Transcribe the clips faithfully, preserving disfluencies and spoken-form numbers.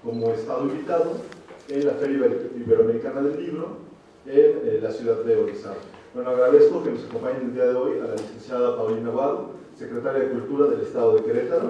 como estado invitado en la Feria Iberoamericana del Libro en eh, la ciudad de Orizaba. Bueno, agradezco que nos acompañen el día de hoy a la licenciada Paulina Aguado, secretaria de Cultura del Estado de Querétaro,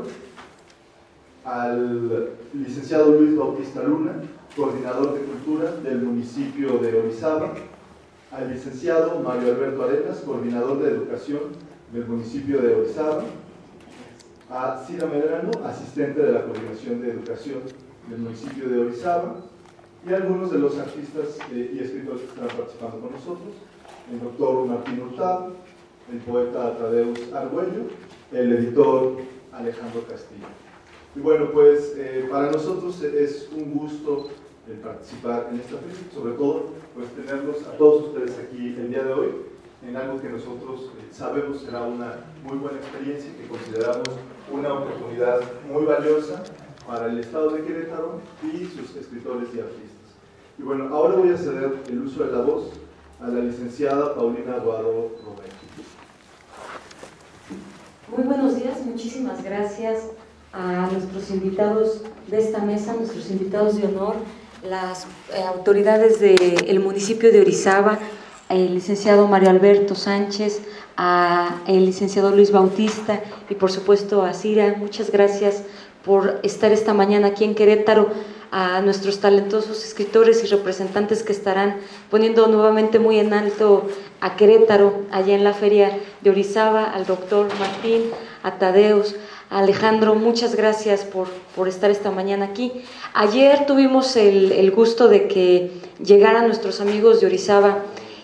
al licenciado Luis Bautista Luna, coordinador de Cultura del municipio de Orizaba, al licenciado Mario Alberto Arenas, coordinador de Educación del municipio de Orizaba, a Cira Medrano, asistente de la Coordinación de Educación del municipio de Orizaba, y algunos de los artistas eh, y escritores que están participando con nosotros, el doctor Martín Hurtado, el poeta Tadeus Argüello, el editor Alejandro Castillo. Y bueno, pues eh, para nosotros es un gusto el participar en esta feria, sobre todo pues tenerlos a todos ustedes aquí el día de hoy, en algo que nosotros eh, sabemos será una muy buena experiencia y que consideramos una oportunidad muy valiosa para el Estado de Querétaro y sus escritores y artistas. Y bueno, ahora voy a ceder el uso de la voz a la licenciada Paulina Aguado Romero. Muy buenos días, muchísimas gracias a nuestros invitados de esta mesa, nuestros invitados de honor, las eh, autoridades del municipio de Orizaba, el licenciado Mario Alberto Sánchez, a el licenciado Luis Bautista y por supuesto a Cira. Muchas gracias por estar esta mañana aquí en Querétaro, a nuestros talentosos escritores y representantes que estarán poniendo nuevamente muy en alto a Querétaro, allá en la Feria de Orizaba, al doctor Martín, a Tadeus, a Alejandro. Muchas gracias por, por estar esta mañana aquí. Ayer tuvimos el, el gusto de que llegaran nuestros amigos de Orizaba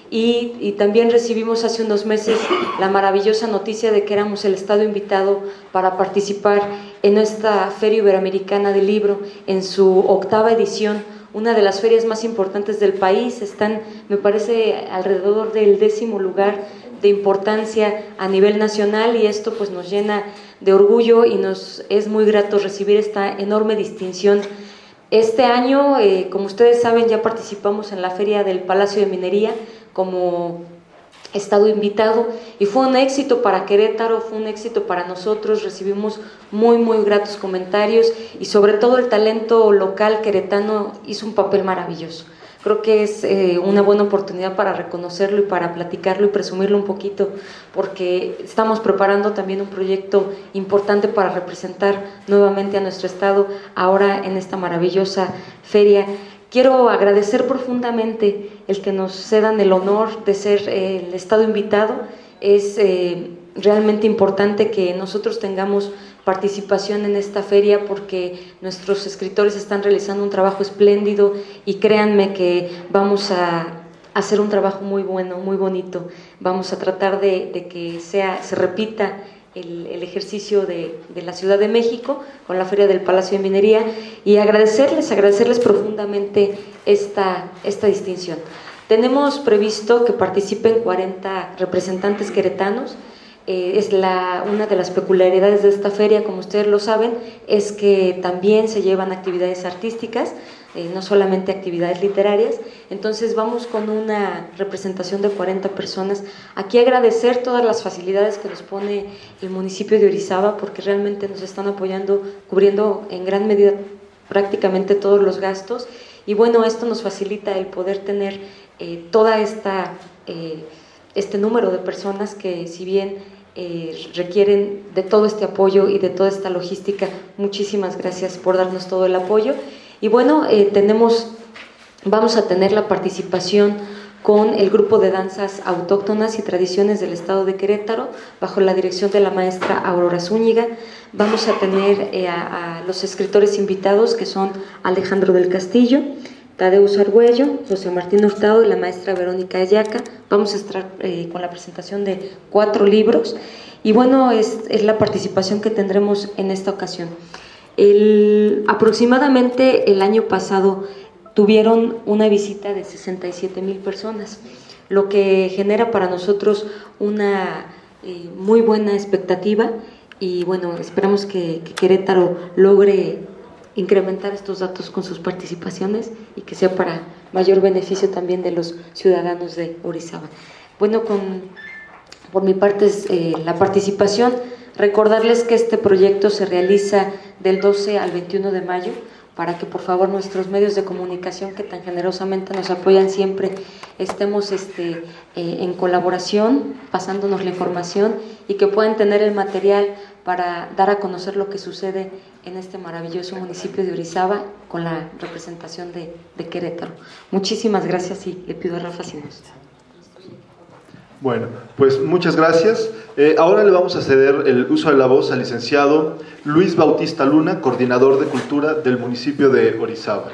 y, y también recibimos hace unos meses la maravillosa noticia de que éramos el estado invitado para participar en esta Feria Iberoamericana del Libro en su octava edición, una de las ferias más importantes del país. Están, me parece, alrededor del décimo lugar de importancia a nivel nacional, y esto pues nos llena de orgullo y nos es muy grato recibir esta enorme distinción. Este año, eh, como ustedes saben, ya participamos en la Feria del Palacio de Minería como estado invitado y fue un éxito para Querétaro, fue un éxito para nosotros. Recibimos muy muy gratos comentarios y sobre todo el talento local queretano hizo un papel maravilloso. Creo que es eh, una buena oportunidad para reconocerlo y para platicarlo y presumirlo un poquito, porque estamos preparando también un proyecto importante para representar nuevamente a nuestro estado ahora en esta maravillosa feria. Quiero agradecer profundamente el que nos cedan el honor de ser eh, el estado invitado. Es eh, realmente importante que nosotros tengamos participación en esta feria porque nuestros escritores están realizando un trabajo espléndido y créanme que vamos a hacer un trabajo muy bueno, muy bonito. Vamos a tratar de, de que sea, se repita El, el ejercicio de, de la Ciudad de México con la Feria del Palacio de Minería y agradecerles, agradecerles profundamente esta, esta distinción. Tenemos previsto que participen cuarenta representantes queretanos. Eh, es la, una de las peculiaridades de esta feria, como ustedes lo saben, es que también se llevan actividades artísticas, eh, no solamente actividades literarias. Entonces vamos con una representación de cuarenta personas. Aquí agradecer todas las facilidades que nos pone el municipio de Orizaba, porque realmente nos están apoyando, cubriendo en gran medida prácticamente todos los gastos, y bueno, esto nos facilita el poder tener eh, toda esta eh, este número de personas que, si bien eh, requieren de todo este apoyo y de toda esta logística. Muchísimas gracias por darnos todo el apoyo. Y bueno, eh, tenemos, vamos a tener la participación con el grupo de danzas autóctonas y tradiciones del estado de Querétaro, bajo la dirección de la maestra Aurora Zúñiga. Vamos a tener eh, a, a los escritores invitados, que son Alejandro del Castillo, Tadeus Argüello, José Martín Hurtado y la maestra Verónica Ayaca. Vamos a estar eh, con la presentación de cuatro libros y bueno, es, es la participación que tendremos en esta ocasión. El, aproximadamente el año pasado tuvieron una visita de sesenta y siete mil personas, lo que genera para nosotros una eh, muy buena expectativa y bueno, esperamos que, que Querétaro logre incrementar estos datos con sus participaciones y que sea para mayor beneficio también de los ciudadanos de Orizaba. Bueno, con, por mi parte es eh, la participación. Recordarles que este proyecto se realiza del doce al veintiuno de mayo, para que por favor nuestros medios de comunicación que tan generosamente nos apoyan siempre estemos este, eh, en colaboración, pasándonos la información y que puedan tener el material para dar a conocer lo que sucede en este maravilloso municipio de Orizaba con la representación de, de Querétaro. Muchísimas gracias y le pido a Rafa si nos... Bueno, pues muchas gracias. Eh, ahora le vamos a ceder el uso de la voz al licenciado Luis Bautista Luna, coordinador de Cultura del municipio de Orizaba.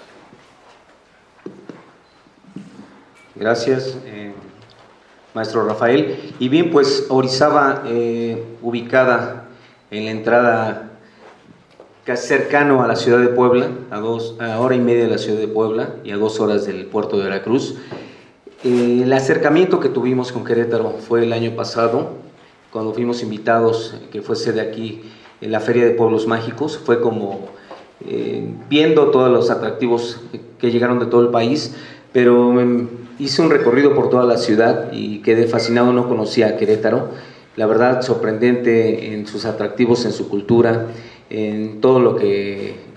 Gracias, eh, maestro Rafael. Y bien, pues Orizaba, eh, ubicada en la entrada casi cercano a la ciudad de Puebla, a, dos, a hora y media de la ciudad de Puebla y a dos horas del puerto de Veracruz. Eh, el acercamiento que tuvimos con Querétaro fue el año pasado, cuando fuimos invitados, que fue sede aquí en la Feria de Pueblos Mágicos. Fue como eh, viendo todos los atractivos que llegaron de todo el país, pero eh, hice un recorrido por toda la ciudad y quedé fascinado, no conocía a Querétaro. La verdad, sorprendente en sus atractivos, en su cultura, en todo lo que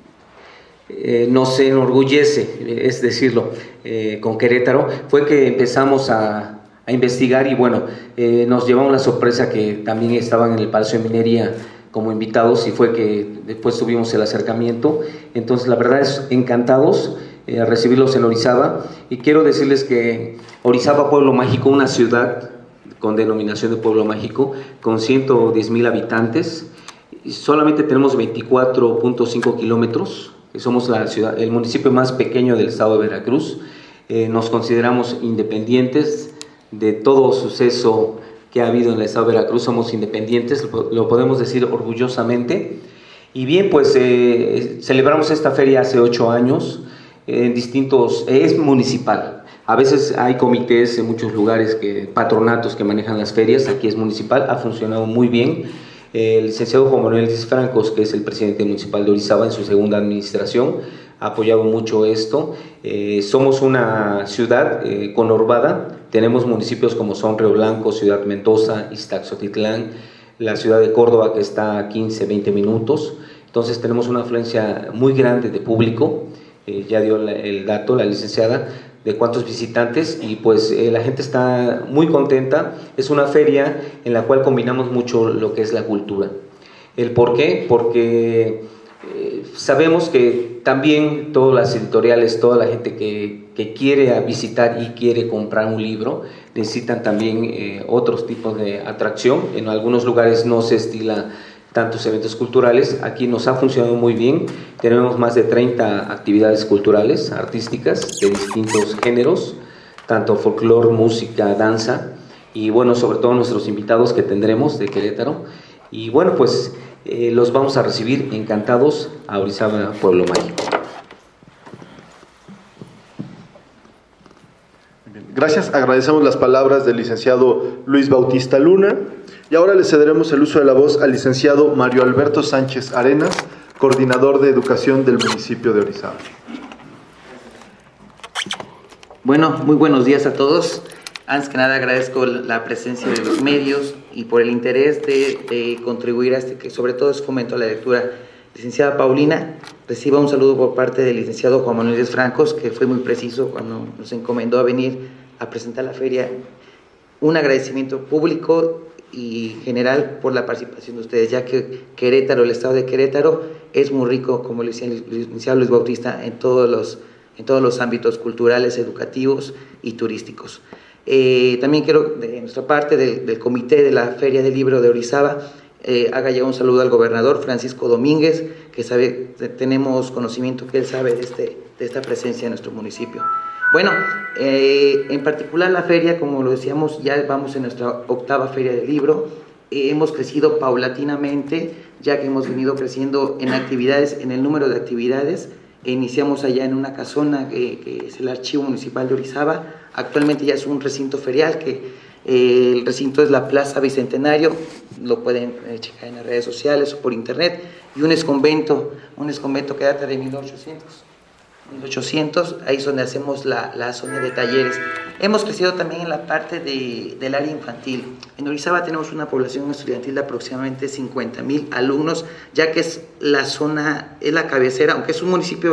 Eh, nos enorgullece, es decirlo, eh, con Querétaro. Fue que empezamos a, a investigar y bueno, eh, nos llevamos la sorpresa que también estaban en el Palacio de Minería como invitados y fue que después tuvimos el acercamiento. Entonces la verdad es encantados eh, a recibirlos en Orizaba, y quiero decirles que Orizaba, pueblo mágico, una ciudad con denominación de pueblo mágico, con ciento diez mil habitantes, y solamente tenemos veinticuatro punto cinco kilómetros. Somos la ciudad, el municipio más pequeño del estado de Veracruz. Eh, nos consideramos independientes de todo suceso que ha habido en el estado de Veracruz. Somos independientes, lo, lo podemos decir orgullosamente. Y bien, pues eh, celebramos esta feria hace ocho años en distintos, es municipal. A veces hay comités en muchos lugares, que patronatos que manejan las ferias. Aquí es municipal, ha funcionado muy bien. El licenciado Juan Manuel Francos, que es el presidente municipal de Orizaba en su segunda administración, ha apoyado mucho esto. Eh, somos una ciudad eh, conurbada, tenemos municipios como son Río Blanco, Ciudad Mendoza, Ixtaxotitlán, la ciudad de Córdoba, que está a quince, veinte minutos. Entonces tenemos una afluencia muy grande de público. Eh, ya dio la, el dato la licenciada de cuántos visitantes, y pues eh, la gente está muy contenta. Es una feria en la cual combinamos mucho lo que es la cultura. ¿El por qué? Porque eh, sabemos que también todas las editoriales, toda la gente que, que quiere visitar y quiere comprar un libro, necesitan también eh, otros tipos de atracción. En algunos lugares no se estila tantos eventos culturales. Aquí nos ha funcionado muy bien. Tenemos más de treinta actividades culturales, artísticas, de distintos géneros, tanto folclore, música, danza, y bueno, sobre todo nuestros invitados que tendremos de Querétaro. Y bueno, pues eh, los vamos a recibir encantados a Orizaba, Pueblo Mágico. Gracias, agradecemos las palabras del licenciado Luis Bautista Luna. Y ahora le cederemos el uso de la voz al licenciado Mario Alberto Sánchez Arenas, coordinador de educación del municipio de Orizaba. Bueno, muy buenos días a todos. Antes que nada agradezco la presencia de los medios y por el interés de, de contribuir a este, que sobre todo es fomento a la lectura. Licenciada Paulina, reciba un saludo por parte del licenciado Juan Manuel Francos, que fue muy preciso cuando nos encomendó a venir a presentar la feria. Un agradecimiento público y general por la participación de ustedes, ya que Querétaro, el estado de Querétaro, es muy rico, como lo decía el licenciado Luis Bautista, en todos los, en todos los ámbitos culturales, educativos y turísticos. Eh, también quiero, de nuestra parte, del, del comité de la Feria del Libro de Orizaba, eh, haga ya un saludo al gobernador Francisco Domínguez, que sabe, tenemos conocimiento que él sabe de, este, de esta presencia en nuestro municipio. Bueno, eh, en particular la feria, como lo decíamos, ya vamos en nuestra octava feria del libro. Eh, hemos crecido paulatinamente, ya que hemos venido creciendo en actividades, en el número de actividades. E iniciamos allá en una casona que, que es el Archivo Municipal de Orizaba. Actualmente ya es un recinto ferial, que eh, el recinto es la Plaza Bicentenario, lo pueden eh, checar en las redes sociales o por internet, y un exconvento, un exconvento que data de mil ochocientos. mil ochocientos, ahí es donde hacemos la, la zona de talleres. Hemos crecido también en la parte de, del área infantil. En Orizaba tenemos una población estudiantil de aproximadamente cincuenta mil alumnos, ya que es la zona, es la cabecera, aunque es un municipio